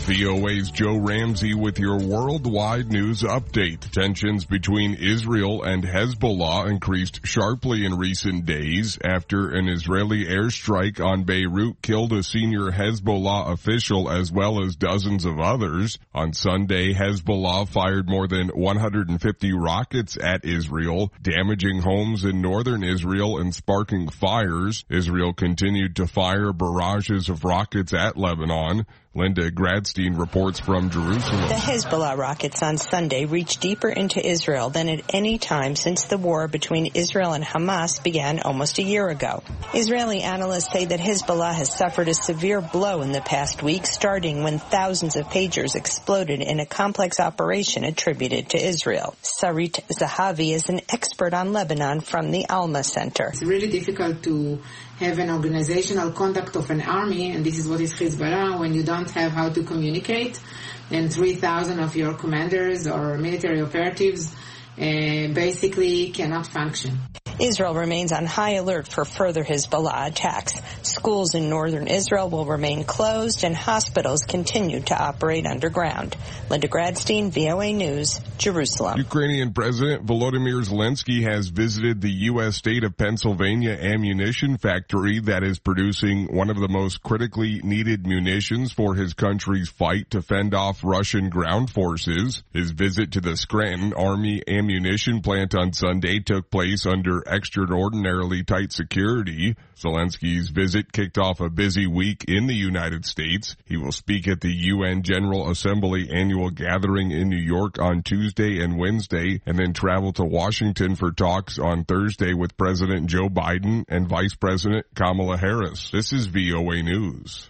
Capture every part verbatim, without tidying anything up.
V O A's Joe Ramsey with your worldwide news update. Tensions between Israel and Hezbollah increased sharply in recent days after an Israeli airstrike on Beirut killed a senior Hezbollah official as well as dozens of others. On Sunday, Hezbollah fired more than one hundred fifty rockets at Israel, damaging homes in northern Israel and sparking fires. Israel continued to fire barrages of rockets at Lebanon. Linda Gradstein reports from Jerusalem. The Hezbollah rockets on Sunday reached deeper into Israel than at any time since the war between Israel and Hamas began almost a year ago. Israeli analysts say that Hezbollah has suffered a severe blow in the past week, starting when thousands of pagers exploded in a complex operation attributed to Israel. Sarit Zahavi is an expert on Lebanon from the Alma Center. It's really difficult to have an organizational conduct of an army, and this is what is Hezbollah, when you don't have how to communicate, and three thousand of your commanders or military operatives uh, basically cannot function. Israel remains on high alert for further Hezbollah attacks. Schools in northern Israel will remain closed and hospitals continue to operate underground. Linda Gradstein, V O A News, Jerusalem. Ukrainian President Volodymyr Zelensky has visited the U S state of Pennsylvania ammunition factory that is producing one of the most critically needed munitions for his country's fight to fend off Russian ground forces. His visit to the Scranton Army ammunition plant on Sunday took place under extraordinarily tight security. Zelensky's visit kicked off a busy week in the United States. He will speak at the U N General Assembly annual gathering in New York on Tuesday and Wednesday, and then travel to Washington for talks on Thursday with President Joe Biden and Vice President Kamala Harris. This is V O A News.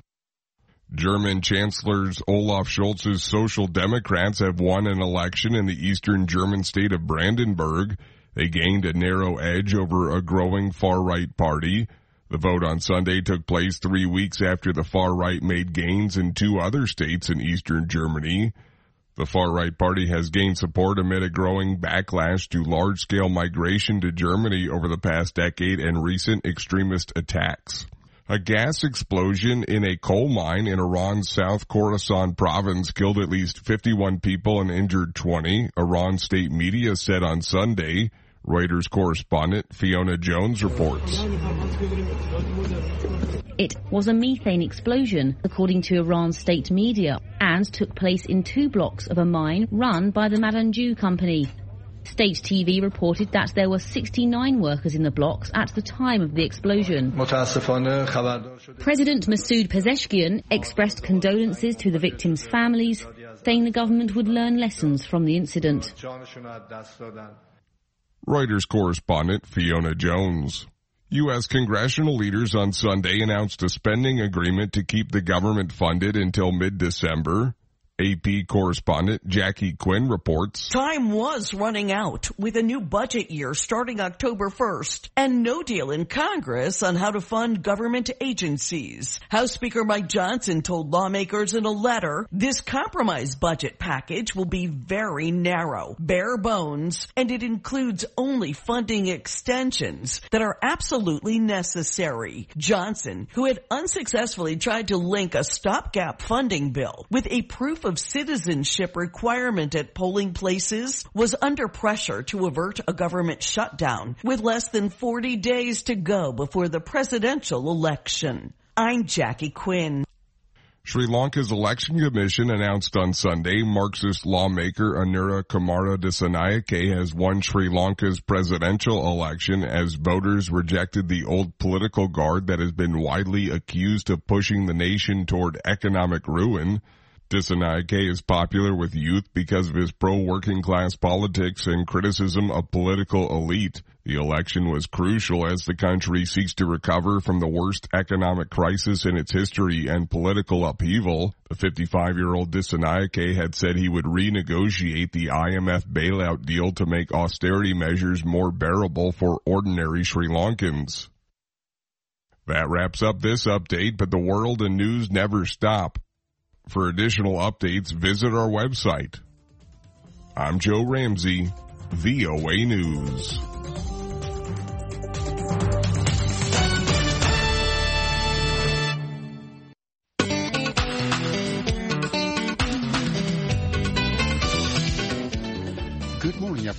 German Chancellor Olaf Scholz's Social Democrats have won an election in the eastern German state of Brandenburg. They gained a narrow edge over a growing far-right party. The vote on Sunday took place three weeks after the far-right made gains in two other states in eastern Germany. The far-right party has gained support amid a growing backlash to large-scale migration to Germany over the past decade and recent extremist attacks. A gas explosion in a coal mine in Iran's South Khorasan province killed at least fifty-one people and injured twenty, Iran state media said on Sunday. Reuters correspondent Fiona Jones reports. It was a methane explosion, according to Iran's state media, and took place in two blocks of a mine run by the Madanju company. State T V reported that there were sixty-nine workers in the blocks at the time of the explosion. President Masoud Pezeshkian expressed condolences to the victims' families, saying the government would learn lessons from the incident. Reuters correspondent Fiona Jones. U S congressional leaders on Sunday announced a spending agreement to keep the government funded until mid-December. A P correspondent Jackie Quinn reports. Time was running out with a new budget year starting October first and no deal in Congress on how to fund government agencies. House Speaker Mike Johnson told lawmakers in a letter, this compromise budget package will be very narrow, bare bones, and it includes only funding extensions that are absolutely necessary. Johnson, who had unsuccessfully tried to link a stopgap funding bill with a proof of citizenship requirement at polling places, was under pressure to avert a government shutdown with less than forty days to go before the presidential election. I'm Jackie Quinn. Sri Lanka's election commission announced on Sunday Marxist lawmaker Anura Kumara Dissanayake has won Sri Lanka's presidential election as voters rejected the old political guard that has been widely accused of pushing the nation toward economic ruin. Dissanayake is popular with youth because of his pro-working class politics and criticism of political elite. The election was crucial as the country seeks to recover from the worst economic crisis in its history and political upheaval. The fifty-five-year-old Dissanayake had said he would renegotiate the I M F bailout deal to make austerity measures more bearable for ordinary Sri Lankans. That wraps up this update, but the world and news never stop. For additional updates, visit our website. I'm Joe Ramsey, V O A News.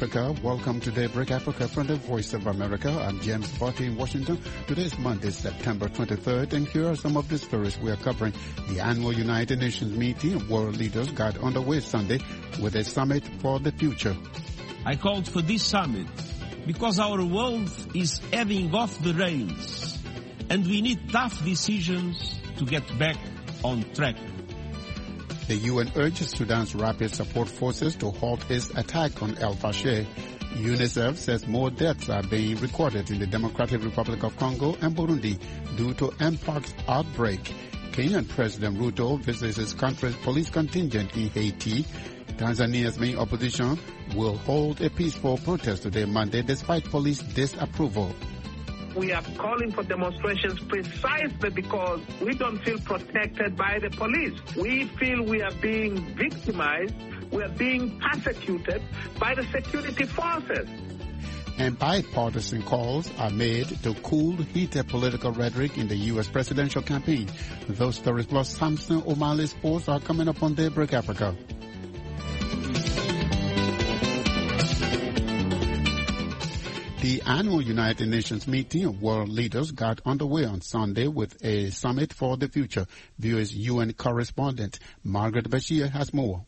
Africa. Welcome to Daybreak Africa from the Voice of America. I'm James Botti in Washington. Today is Monday, September twenty-third, and here are some of the stories we are covering. The annual United Nations meeting of world leaders got underway Sunday with a summit for the future. I called for this summit because our world is heading off the rails, and we need tough decisions to get back on track. The U N urges Sudan's Rapid Support Forces to halt its attack on El Fasher. UNICEF says more deaths are being recorded in the Democratic Republic of Congo and Burundi due to Mpox outbreak. Kenyan President Ruto visits his country's police contingent in Haiti. Tanzania's main opposition will hold a peaceful protest today, Monday, despite police disapproval. We are calling for demonstrations precisely because we don't feel protected by the police. We feel we are being victimized, we are being persecuted by the security forces. And bipartisan calls are made to cool heated political rhetoric in the U S presidential campaign. Those stories plus Samson O'Malley Sports are coming up on Daybreak Africa. The annual United Nations meeting of world leaders got underway on Sunday with a summit for the future. V O A's U N correspondent Margaret Bashir has more.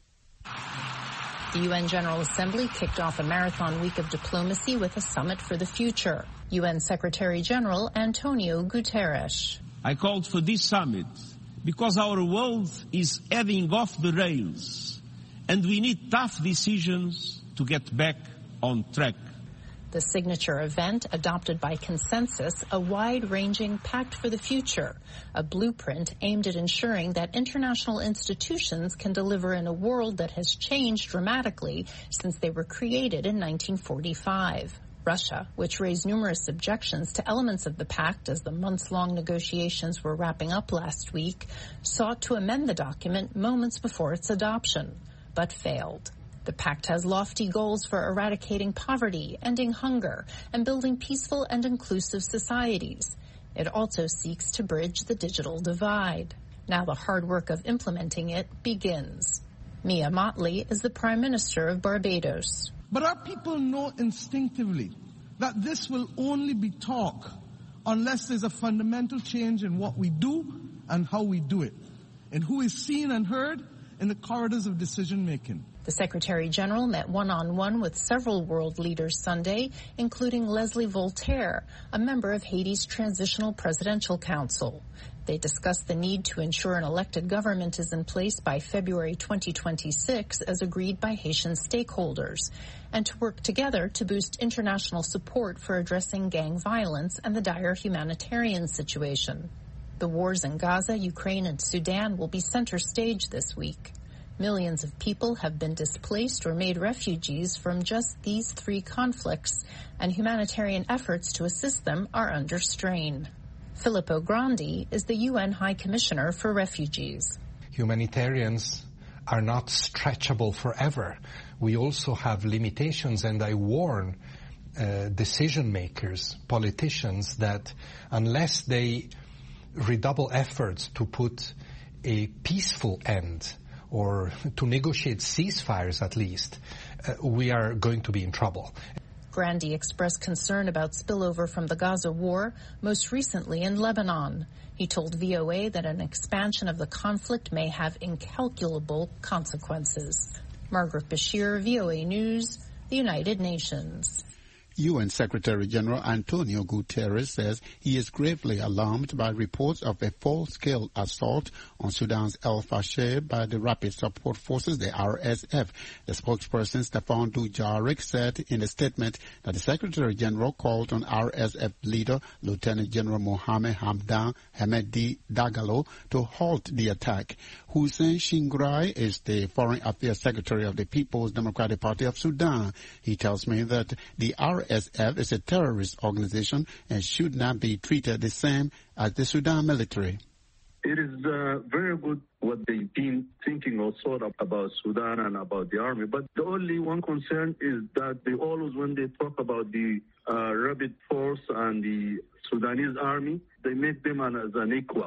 The U N General Assembly kicked off a marathon week of diplomacy with a summit for the future. U N Secretary General Antonio Guterres. I called for this summit because our world is heading off the rails, and we need tough decisions to get back on track. The signature event adopted by consensus a wide-ranging pact for the future, a blueprint aimed at ensuring that international institutions can deliver in a world that has changed dramatically since they were created in nineteen forty-five. Russia, which raised numerous objections to elements of the pact as the months-long negotiations were wrapping up last week, sought to amend the document moments before its adoption, but failed. The pact has lofty goals for eradicating poverty, ending hunger, and building peaceful and inclusive societies. It also seeks to bridge the digital divide. Now the hard work of implementing it begins. Mia Mottley is the Prime Minister of Barbados. But our people know instinctively that this will only be talk unless there's a fundamental change in what we do and how we do it, and who is seen and heard in the corridors of decision-making. The Secretary General met one-on-one with several world leaders Sunday, including Leslie Voltaire, a member of Haiti's Transitional Presidential Council. They discussed the need to ensure an elected government is in place by February twenty twenty-six, as agreed by Haitian stakeholders, and to work together to boost international support for addressing gang violence and the dire humanitarian situation. The wars in Gaza, Ukraine, and Sudan will be center stage this week. Millions of people have been displaced or made refugees from just these three conflicts, and humanitarian efforts to assist them are under strain. Filippo Grandi is the U N High Commissioner for Refugees. Humanitarians are not stretchable forever. We also have limitations, and I warn uh, decision makers, politicians, that unless they redouble efforts to put a peaceful end or to negotiate ceasefires at least, uh, we are going to be in trouble. Grandi expressed concern about spillover from the Gaza war, most recently in Lebanon. He told V O A that an expansion of the conflict may have incalculable consequences. Margaret Bashir, V O A News, the United Nations. U N Secretary General Antonio Guterres says he is gravely alarmed by reports of a full-scale assault on Sudan's El Fasher by the Rapid Support Forces, the R S F. The spokesperson, Stefan Dujarric, said in a statement that the Secretary General called on R S F leader Lieutenant General Mohamed Hamdan Hamedi Dagalo to halt the attack. Hussein Shingrai is the Foreign Affairs Secretary of the People's Democratic Party of Sudan. He tells me that the R S F is a terrorist organization and should not be treated the same as the Sudan military. It is uh, very good what they've been thinking or thought about Sudan and about the army, but the only one concern is that they always, when they talk about the uh, Rapid Force and the Sudanese army, they make them an, as an equal.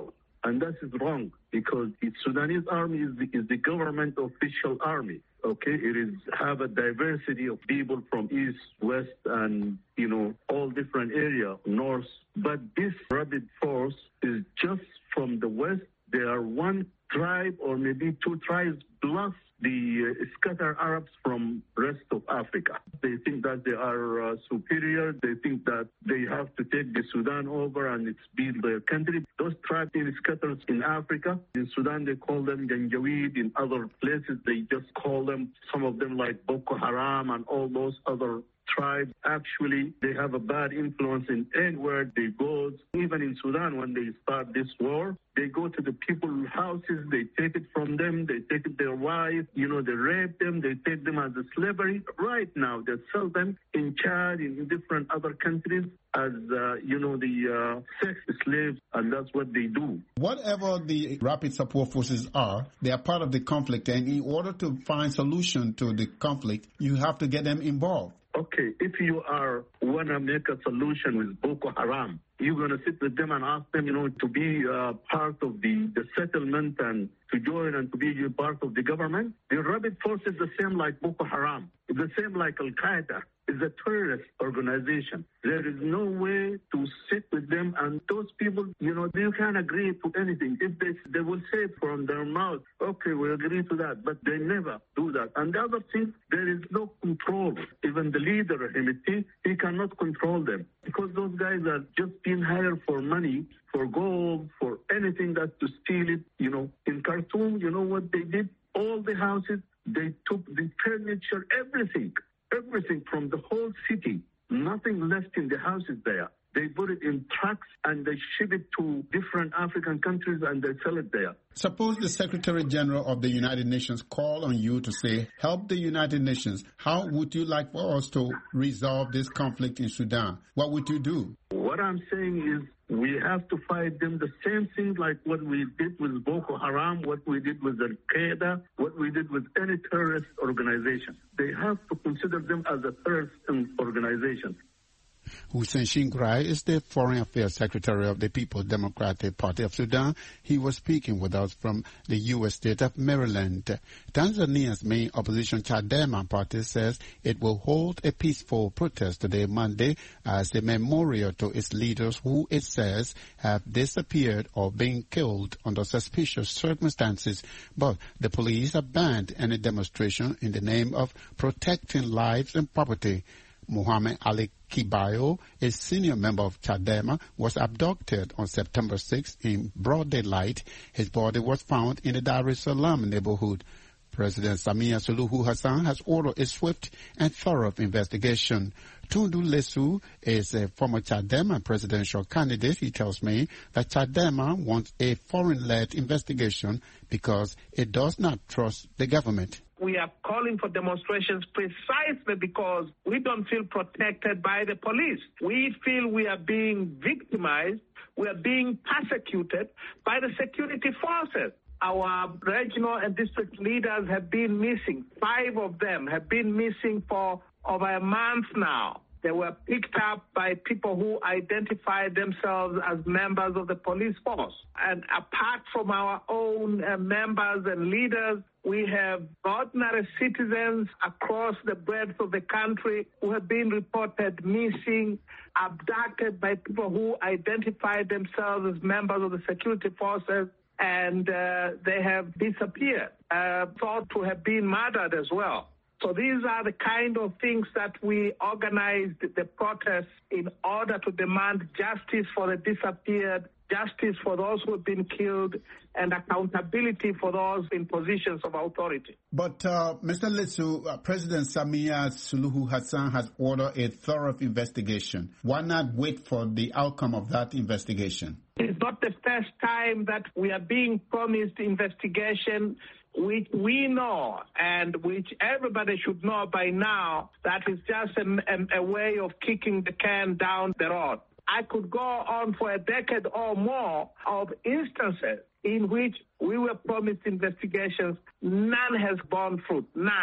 And that is wrong because the Sudanese army is the, is the government official army. Okay, it is have a diversity of people from east, west, and, you know, all different area, north. But this rapid force is just from the west. They are one tribe or maybe two tribes plus the uh, scattered Arabs from rest of Africa. They think that they are uh, superior. They think that they have to take the Sudan over and it's build their country. Those tribes in scattered in Africa, in Sudan they call them Janjaweed. In other places they just call them, some of them like Boko Haram and all those other tribes. Actually, they have a bad influence in anywhere they go. Even in Sudan, when they start this war, they go to the people's houses, they take it from them, they take their wives, you know, they rape them, they take them as a slavery. Right now, they sell them in Chad, in different other countries as, uh, you know, the uh, sex slaves, and that's what they do. Whatever the rapid support forces are, they are part of the conflict, and in order to find solution to the conflict, you have to get them involved. Okay, if you are want to make a solution with Boko Haram, you're going to sit with them and ask them, you know, to be uh, part of the, the settlement and to join and to be part of the government. The rapid force is the same like Boko Haram. It's the same like Al-Qaeda. It's a terrorist organization. There is no way to sit with them, and those people, you know, they can't agree to anything. If they they will say from their mouth, okay, we agree to that, but they never do that. And the other thing, there is no control. Even the leader, Hemeti, he cannot control them because those guys are just being hired for money, for gold, for anything that to steal it. You know, in Khartoum, you know what they did? All the houses, they took the furniture, everything. Everything from the whole city, nothing left in the houses there. They put it in trucks and they ship it to different African countries and they sell it there. Suppose the Secretary General of the United Nations call on you to say, help the United Nations. How would you like for us to resolve this conflict in Sudan? What would you do? What I'm saying is we have to fight them the same thing like what we did with Boko Haram, what we did with Al-Qaeda, what we did with any terrorist organization. They have to consider them as a terrorist organization. Hussein Shingrai is the Foreign Affairs Secretary of the People's Democratic Party of Sudan. He was speaking with us from the U S state of Maryland. Tanzania's main opposition Chadema party says it will hold a peaceful protest today, Monday, as a memorial to its leaders who it says have disappeared or been killed under suspicious circumstances. But the police have banned any demonstration in the name of protecting lives and property. Muhammad Ali Kibayo, a senior member of Chadema, was abducted on September sixth in broad daylight. His body was found in the Dar es Salaam neighborhood. President Samia Suluhu Hassan has ordered a swift and thorough investigation. Tundu Lissu is a former Chadema presidential candidate. He tells me that Chadema wants a foreign-led investigation because it does not trust the government. We are calling for demonstrations precisely because we don't feel protected by the police. We feel we are being victimized, we are being persecuted by the security forces. Our regional and district leaders have been missing. Five of them have been missing for over a month now. They were picked up by people who identified themselves as members of the police force. And apart from our own uh, members and leaders, we have ordinary citizens across the breadth of the country who have been reported missing, abducted by people who identified themselves as members of the security forces, and uh, they have disappeared, uh, thought to have been murdered as well. So these are the kind of things that we organized the protests in order to demand justice for the disappeared, justice for those who have been killed, and accountability for those in positions of authority. But, uh, Mister Lissu, uh, President Samia Suluhu Hassan has ordered a thorough investigation. Why not wait for the outcome of that investigation? It's not the first time that we are being promised investigation, which we know and which everybody should know by now that is just a, a, a way of kicking the can down the road. I could go on for a decade or more of instances in which we were promised investigations. None has borne fruit, none.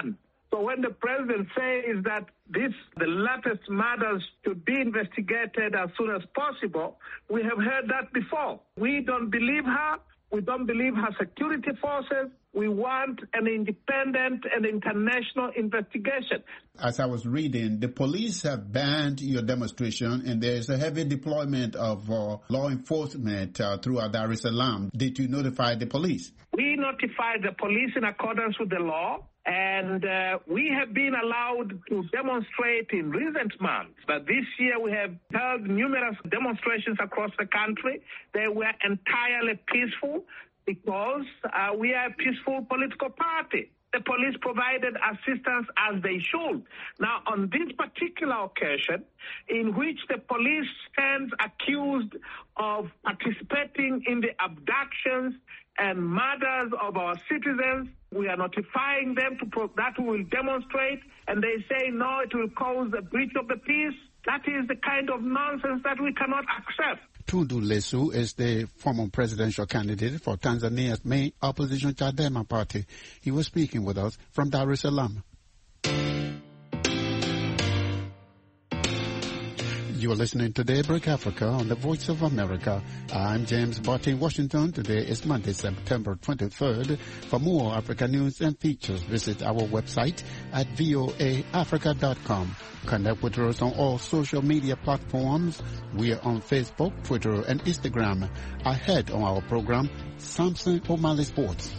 So when the president says that this, the latest matters should be investigated as soon as possible, we have heard that before. We don't believe her. We don't believe her security forces. We want an independent and international investigation. As I was reading, the police have banned your demonstration, and there is a heavy deployment of uh, law enforcement uh, throughout Dar es Salaam. Did you notify the police? We notified the police in accordance with the law, and uh, we have been allowed to demonstrate in recent months. But this year we have held numerous demonstrations across the country. They were entirely peaceful because uh, we are a peaceful political party. The police provided assistance as they should. Now, on this particular occasion, in which the police stands accused of participating in the abductions and murders of our citizens, we are notifying them to pro- that we will demonstrate, and they say, no, it will cause a breach of the peace. That is the kind of nonsense that we cannot accept. Tundu Lissu is the former presidential candidate for Tanzania's main opposition Chadema party. He was speaking with us from Dar es Salaam. You are listening to Daybreak Africa on the Voice of America. I'm James Barty in Washington. Today is Monday, September twenty-third. For more Africa news and features, visit our website at voa africa dot com. Connect with us on all social media platforms. We are on Facebook, Twitter, and Instagram. Ahead on our program, Samson O'Malley Sports.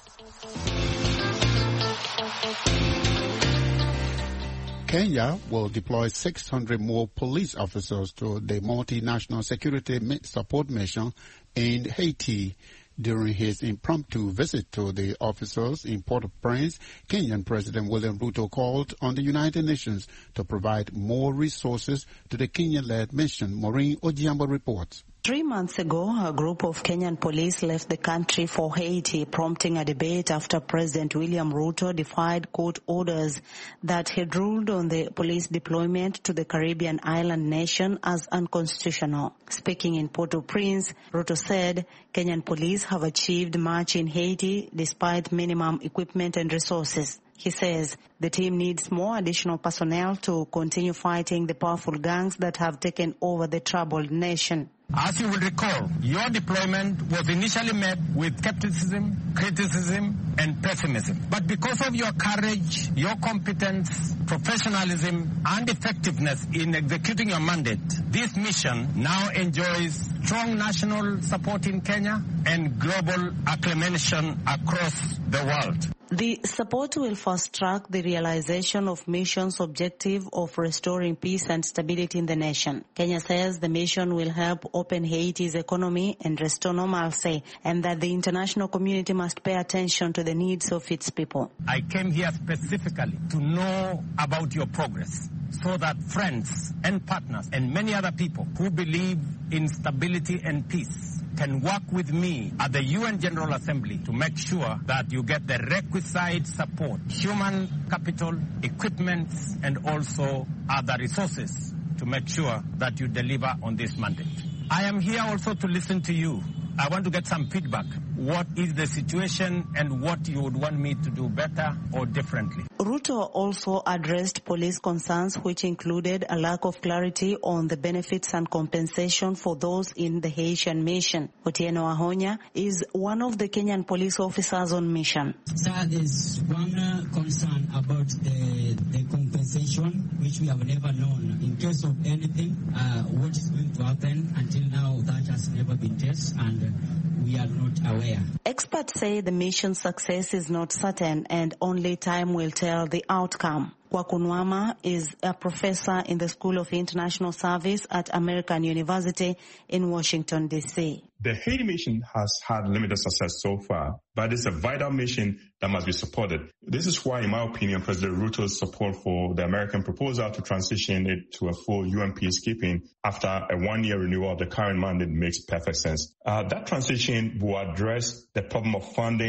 Kenya will deploy six hundred more police officers to the multinational security support mission in Haiti. During his impromptu visit to the officers in Port-au-Prince, Kenyan President William Ruto called on the United Nations to provide more resources to the Kenyan-led mission. Maureen Ojiambo reports. Three months ago, a group of Kenyan police left the country for Haiti, prompting a debate after President William Ruto defied court orders that had ruled on the police deployment to the Caribbean island nation as unconstitutional. Speaking in Port-au-Prince, Ruto said Kenyan police have achieved much in Haiti despite minimum equipment and resources. He says the team needs more additional personnel to continue fighting the powerful gangs that have taken over the troubled nation. As you will recall, your deployment was initially met with skepticism, criticism, and pessimism. But because of your courage, your competence, professionalism, and effectiveness in executing your mandate, this mission now enjoys strong national support in Kenya and global acclamation across the world. The support will fast-track the realization of mission's objective of restoring peace and stability in the nation. Kenya says the mission will help open Haiti's economy and restore normalcy, and that the international community must pay attention to the needs of its people. I came here specifically to know about your progress, so that friends and partners and many other people who believe in stability and peace can work with me at the U N General Assembly to make sure that you get the requisite support, human capital, equipment, and also other resources to make sure that you deliver on this mandate. I am here also to listen to you. I want to get some feedback. What is the situation and what you would want me to do better or differently? Ruto also addressed police concerns, which included a lack of clarity on the benefits and compensation for those in the Haitian mission. Otieno Ahonya is one of the Kenyan police officers on mission. Sir, there's one uh, concern about the, the compensation, which we have never known. In case of anything, uh, what is going to happen until now, that has never been tested, and uh, we are not aware. Experts say the mission's success is not certain and only time will tell the outcome. Kwakunwama is a professor in the School of International Service at American University in Washington, D C The Haiti mission has had limited success so far, but it's a vital mission that must be supported. This is why, in my opinion, President Ruto's support for the American proposal to transition it to a full U N peacekeeping after a one-year renewal of the current mandate makes perfect sense. Uh, that transition will address the problem of funding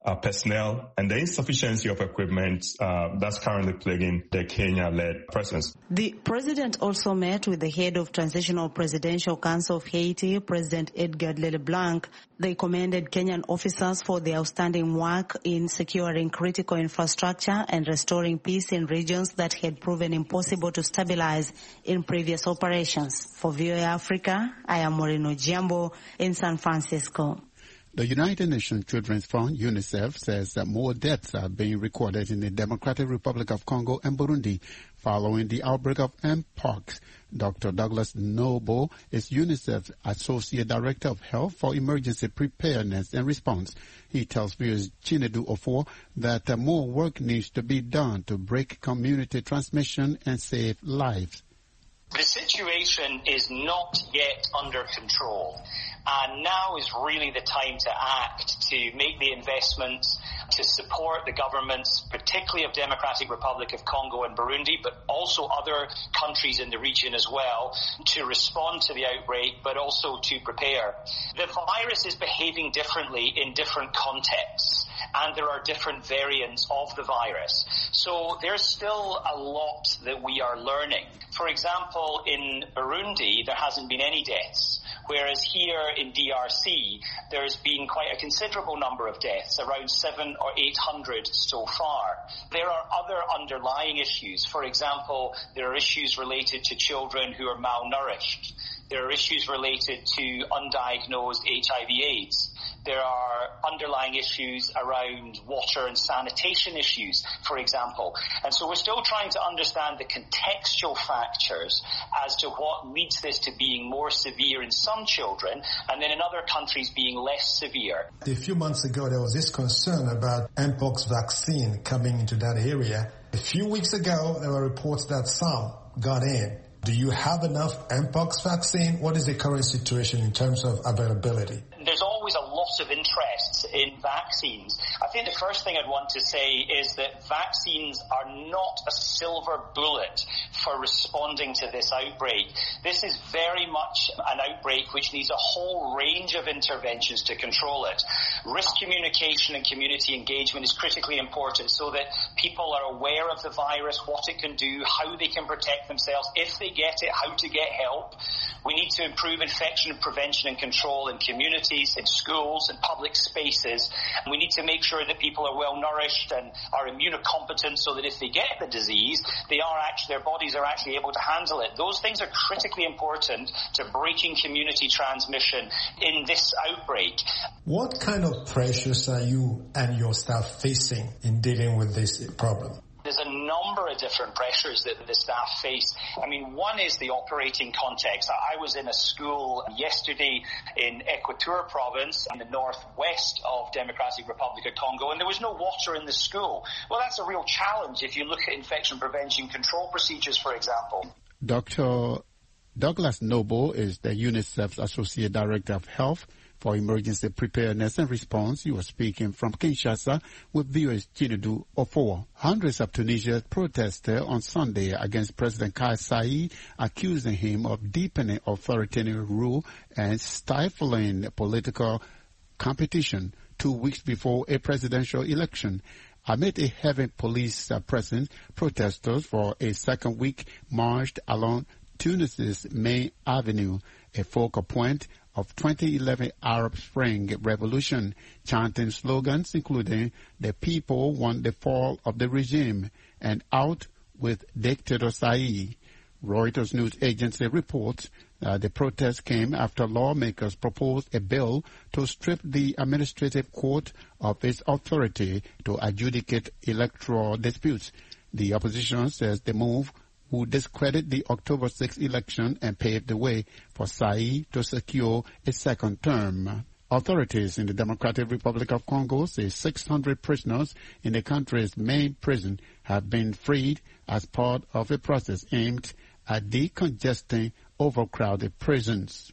uh, personnel and the insufficiency of equipment uh, that's currently plaguing the Kenya-led presence. The president also met with the head of Transitional Presidential Council of Haiti, President Edgar LeBlanc. They commended Kenyan officers for their outstanding work in securing critical infrastructure and restoring peace in regions that had proven impossible to stabilize in previous operations. For V O A Africa, I am Moreno Giambo in San Francisco. The United Nations Children's Fund, UNICEF, says that more deaths are being recorded in the Democratic Republic of Congo and Burundi following the outbreak of Mpox. Doctor Douglas Noble is UNICEF's Associate Director of Health for Emergency Preparedness and Response. He tells viewers Chinedu Ofor that uh, more work needs to be done to break community transmission and save lives. The situation is not yet under control, and now is really the time to act, to make the investments, to support the governments, particularly of Democratic Republic of Congo and Burundi, but also other countries in the region as well, to respond to the outbreak, but also to prepare. The virus is behaving differently in different contexts, and there are different variants of the virus. So there's still a lot that we are learning. For example, in Burundi, there hasn't been any deaths, whereas here in D R C, there's been quite a considerable number of deaths, around seven or eight hundred so far. There are other underlying issues. For example, there are issues related to children who are malnourished. There are issues related to undiagnosed H I V AIDS. There are underlying issues around water and sanitation issues, for example. And so we're still trying to understand the contextual factors as to what leads this to being more severe in some children and then in other countries being less severe. A few months ago, there was this concern about Mpox vaccine coming into that area. A few weeks ago, there were reports that some got in. Do you have enough Mpox vaccine? What is the current situation in terms of availability? There's always a lot of interest in vaccines. I think the first thing I'd want to say is that vaccines are not a silver bullet for responding to this outbreak. This is very much an outbreak which needs a whole range of interventions to control it. Risk communication and community engagement is critically important so that people are aware of the virus, what it can do, how they can protect themselves, if they get it, how to get help. We need to improve infection prevention and control in communities, in schools, in public spaces. And we need to make sure that people are well nourished and are immunocompetent so that if they get the disease, they are actually, their bodies are actually able to handle it. Those things are critically important to breaking community transmission in this outbreak. What kind of pressures are you and your staff facing in dealing with this problem? There's a number of different pressures that the staff face. I mean, one is the operating context. I was in a school yesterday in Equateur province in the northwest of Democratic Republic of Congo, and there was no water in the school. Well, that's a real challenge if you look at infection prevention control procedures, for example. Doctor Douglas Noble is the UNICEF's Associate Director of Health for Emergency Preparedness and Response. He was speaking from Kinshasa with viewers Chinedu Ofor. Hundreds of Tunisians protested on Sunday against President Kais Saied, accusing him of deepening authoritarian rule and stifling political competition two weeks before a presidential election. Amid a heavy police uh, presence, protesters for a second week marched along Tunis's main avenue, a focal point of twenty eleven Arab Spring Revolution, chanting slogans including "The people want the fall of the regime" and "Out with Dictator Saied." Reuters news agency reports uh, the protest came after lawmakers proposed a bill to strip the administrative court of its authority to adjudicate electoral disputes. The opposition says the move would discredit the October sixth election and pave the way for Saied to secure a second term. Authorities in the Democratic Republic of Congo say six hundred prisoners in the country's main prison have been freed as part of a process aimed at decongesting overcrowded prisons.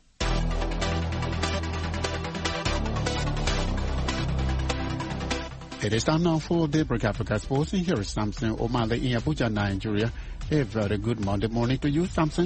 It is time now for Daybreak Africa Sports, and here is Samson O'Malley in Abuja, Nigeria. A very good Monday morning to you, Samson.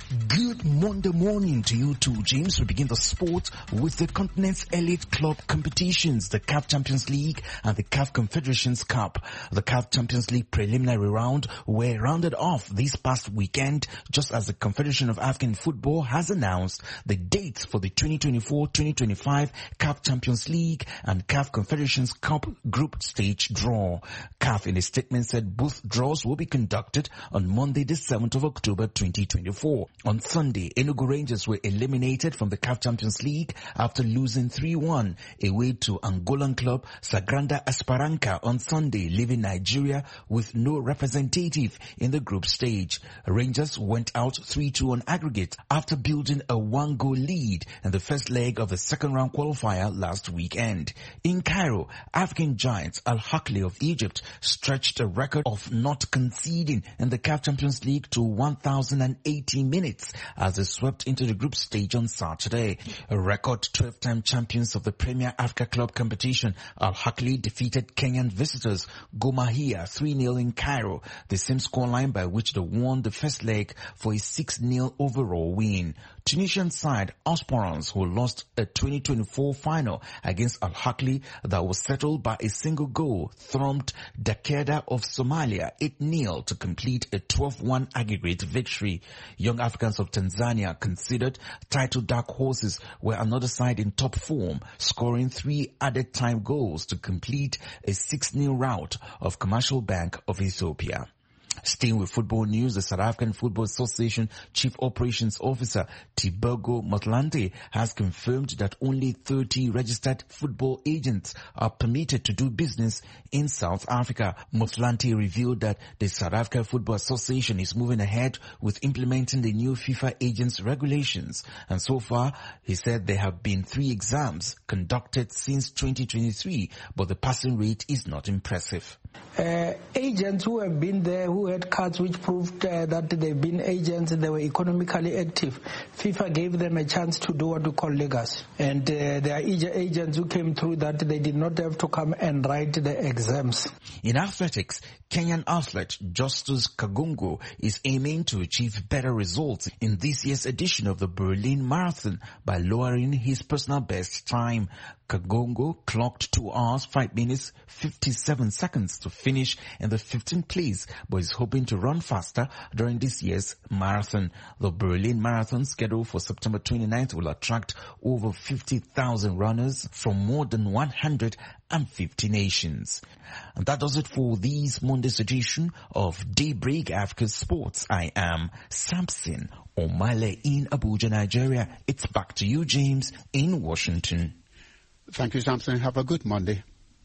Good Monday morning to you too, James. We begin the sport with the continent's elite club competitions, the C A F Champions League and the C A F Confederations Cup. The C A F Champions League preliminary round were rounded off this past weekend, just as the Confederation of African Football has announced the dates for the twenty twenty-four twenty twenty-five C A F Champions League and C A F Confederations Cup group stage draw. C A F in a statement said both draws will be conducted on Monday the seventh of October twenty twenty-four. On Sunday, Enugu Rangers were eliminated from the C A F Champions League after losing three one away to Angolan club Sagrada Esperança on Sunday, leaving Nigeria with no representative in the group stage. Rangers went out three two on aggregate after building a one-goal lead in the first leg of the second-round qualifier last weekend. In Cairo, African giants Al Ahly of Egypt stretched a record of not conceding in the C A F Champions League to one thousand eighty minutes as they swept into the group stage on Saturday. A record twelve-time champions of the Premier Africa Club competition, Al Ahly defeated Kenyan visitors Gor Mahia three nil in Cairo, the same scoreline by which they won the first leg for a six nil overall win. Tunisian side Osporans, who lost a twenty twenty-four final against Al Ahly that was settled by a single goal, thumped Dakeda of Somalia eight nil to complete a twelve one aggregate victory. Young Africans of Tanzania, considered title dark horses, were another side in top form, scoring three added time goals to complete a six nil rout of Commercial Bank of Ethiopia. Staying with football news, the South African Football Association Chief Operations Officer Tebogo Motlanthe has confirmed that only thirty registered football agents are permitted to do business in South Africa. Motlanthe revealed that the South African Football Association is moving ahead with implementing the new FIFA agents regulations. And so far, he said there have been three exams conducted since twenty twenty-three, but the passing rate is not impressive. Uh, agents who have been there, who had cards which proved uh, that they've been agents, they were economically active. FIFA gave them a chance to do what we call legacy. And uh, there are agents who came through that they did not have to come and write the exams. In athletics, Kenyan athlete Justus Kagungu is aiming to achieve better results in this year's edition of the Berlin Marathon by lowering his personal best time. Kagongo clocked two hours, five minutes, fifty-seven seconds to finish in the fifteenth place, but is hoping to run faster during this year's marathon. The Berlin Marathon, scheduled for September twenty-ninth, will attract over fifty thousand runners from more than one hundred fifty nations. And that does it for this Monday's edition of Daybreak Africa Sports. I am Samson Omale in Abuja, Nigeria. It's back to you, James, in Washington. Thank you, Samson. Have a good Monday.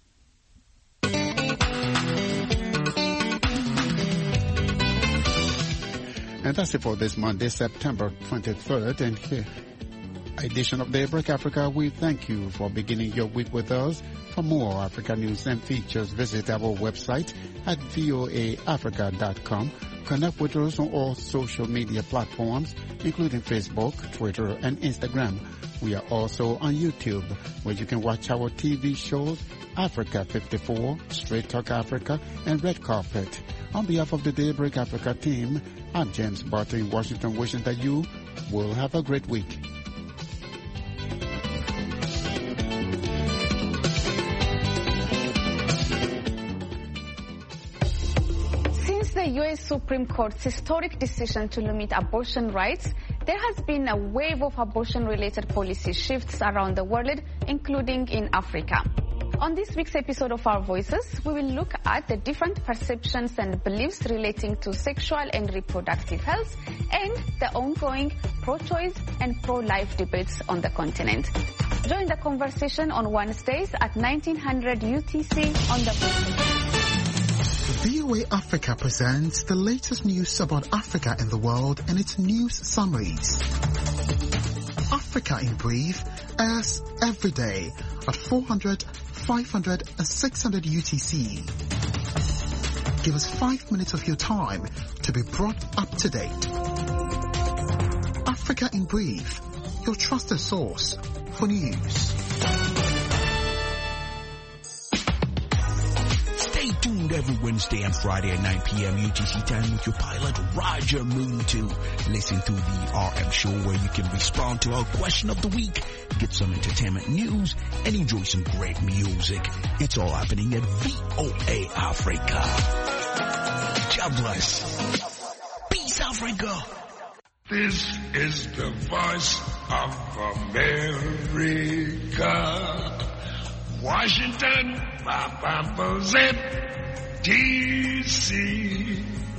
And that's it for this Monday, September twenty-third. And here, edition of Daybreak Africa, we thank you for beginning your week with us. For more Africa news and features, visit our website at voa africa dot com. Connect with us on all social media platforms, including Facebook, Twitter, and Instagram. We are also on YouTube, where you can watch our T V shows, Africa fifty-four, Straight Talk Africa, and Red Carpet. On behalf of the Daybreak Africa team, I'm James Barton in Washington, wishing that you will have a great week. Since the U S Supreme Court's historic decision to limit abortion rights, there has been a wave of abortion-related policy shifts around the world, including in Africa. On this week's episode of Our Voices, we will look at the different perceptions and beliefs relating to sexual and reproductive health and the ongoing pro-choice and pro-life debates on the continent. Join the conversation on Wednesdays at nineteen hundred U T C on the V O A Africa presents the latest news about Africa and the world and its news summaries. Africa in Brief airs every day at four hundred, five hundred and six hundred U T C. Give us five minutes of your time to be brought up to date. Africa in Brief, your trusted source for news. Stay tuned every Wednesday and Friday at nine p.m. U T C time with your pilot Roger Muntu. Listen to the R M show where you can respond to our question of the week, get some entertainment news, and enjoy some great music. It's all happening at V O A Africa. God bless. Peace, Africa. This is the voice of America. Washington, D C